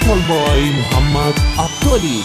دیجیتال بای محمد عبدالی.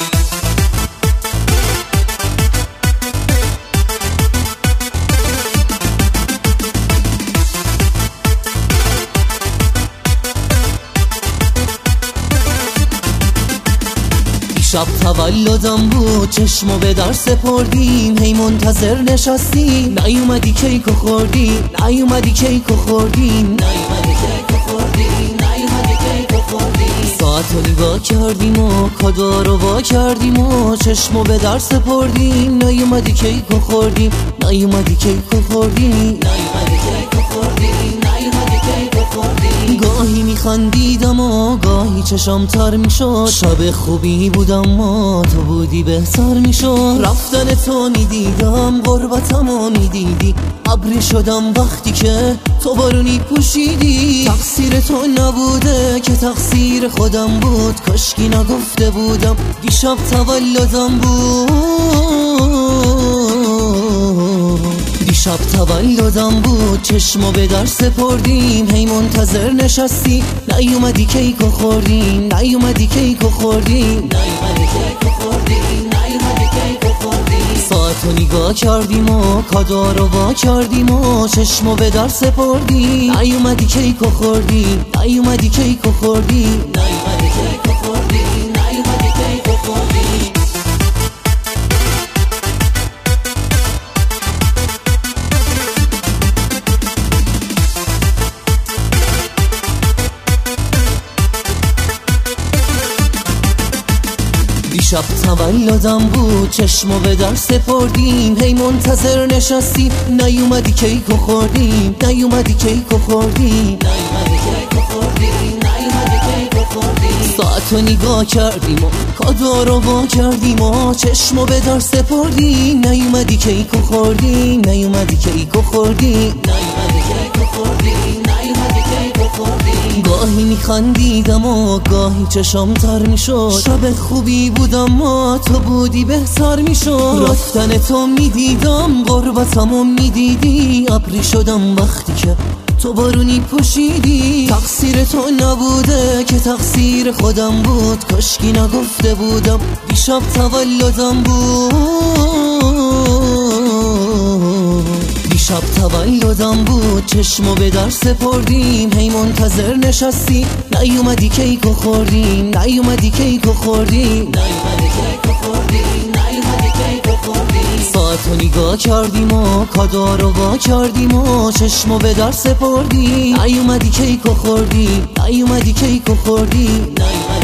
شب تولدم بود، چشمو به در سپردیم، هی منتظر نشستیم، نیومدی کیکو خوردیم، نیومدی کیکو خوردیم، نیومدی کیکو خوردیم، نیومدی کیکو خوردیم. ساعتو نگاه کردیم و کادو رو وا کردیم و چشمو به در سپردیم، نیومدی کیکو خوردیم، نیومدی کیکو خوردیم، نیومدی کیکو خوردیم، نیومدی کیکو خوردیم. گاهی میخندیدم و گاهی چشام تر میشد، شب خوبی بودم ما تو بودی بهتر میشد. رفتن تو میدیدم غربتمو میدیدی، ابری شدم وقتی که تو بارونی پوشیدی. تقصیر تو نبوده که تقصیر خودم بود، کاشکی نگفته بودم دیشب تولدم بود. دیشب تولدم بود، چشمو به در سپردیم، هی منتظر نشستی، نیومدی کیکو خوردیم، نیومدی کیکو خوردیم، نیومدی کیکو خوردیم، نیومدی کیکو خوردیم. ساعتو نگاه کردیم و کادو رو وا کردیم و چشمو به در سپردیم، نیومدی کیکو خوردیم، نیومدی کیکو خوردیم، نیومدی کیکو خوردیم، نیومدی کیکو خوردیم. دیشب تولدم بود، چشمو به در سپردیم، هی منتظر نشستیم، نیومدی کیکو خوردیم، نیومدی کیکو خوردیم، نیومدی کیکو خوردیم، نیومدی کیکو خوردیم. ساعتو نگاه کردیم و کادو رو وا کردیم و چشمو به در سپردیم، نیومدی کیکو خوردیم، نیومدی کیکو خوردیم، نیومدی کیکو خوردیم، نیومدی کیکو خوردیم. گاهی میخندیدم و گاهی چشام تر میشد، شب خوبی بودم ما تو بودی بهتر میشد. رفتن تو میدیدم غربتمو میدیدی، ابری شدم وقتی که تو بارونی پوشیدی. تقصیر تو نبوده که تقصیر خودم بود، کاشکی نگفته بودم دیشب تولدم بود. دیشب تولدم بود، چشمو به در سپردیم، هی منتظر نشستی، نیومدی کیکو خوردیم، نیومدی کیکو خوردیم، نیومدی کیکو خوردیم، نیومدی کیکو خوردیم. ساعتو نگاه کردیم و کادو رو وا کردیم و چشمو به در سپردیم، نیومدی کیکو خوردیم، نیومدی کیکو خوردیم، نیومدی